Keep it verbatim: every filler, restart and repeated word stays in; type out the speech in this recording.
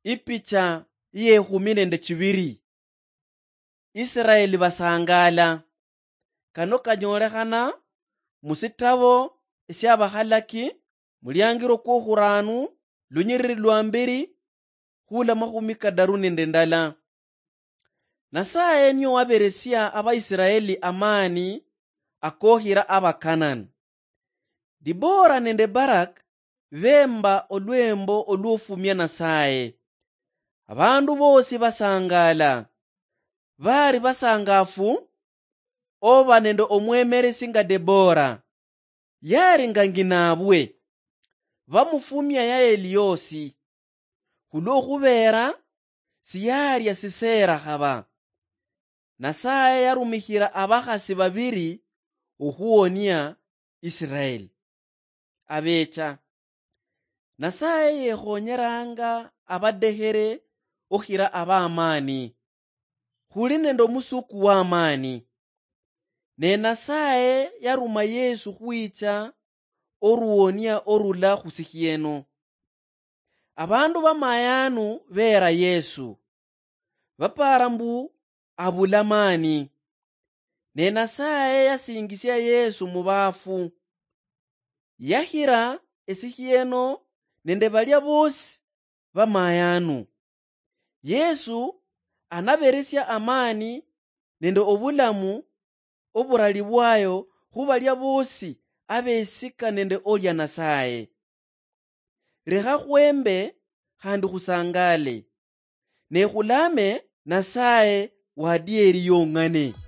Ipicha iye khumine nde chibiri. Israeli basangala. Kano kanyolekhana musitabo isyabakhalaki mulyangiro kwa khuranu lunyiriri lwa mbiri khula makhumi kadaru nende ndala. Nasaye niyo waberesya Abaisiraeli amani akohira Abakanani. Dibora nende Barak bemba olwembo olwofumya Nasaye. Abandu bosi basangala. Bari basangafu oba nende omwemeresi nga Debora. Yari nga nginabwe. Bamufumya Yaeli yosi. Khulwokhubera siyarya Sisera khaba. Nasaye yarumikhira abakhasi babiri okhuwonya Israeli. Abecha. Nasaye yekhonyeranga abadehere okhira abamani. Khuli nende omusuku w'amani. Ne Nasaye yaruma Yesu khwicha oruwonya orula khusikhieno. Abandu bamayanu bera Yesu. Bapara mbu abulamani. Ne Nasaye yasingisya Yesu mubafu. Yahira esikhieno nende balya bosi bamayanu. Yesu anaberesya amani nende obulamu oburali bwayo khubalya bosi abesika nende olya Nasaye. Rekha khwembe khandi khusangale. Ne khulame Nasaye wadiye eriyong'ane.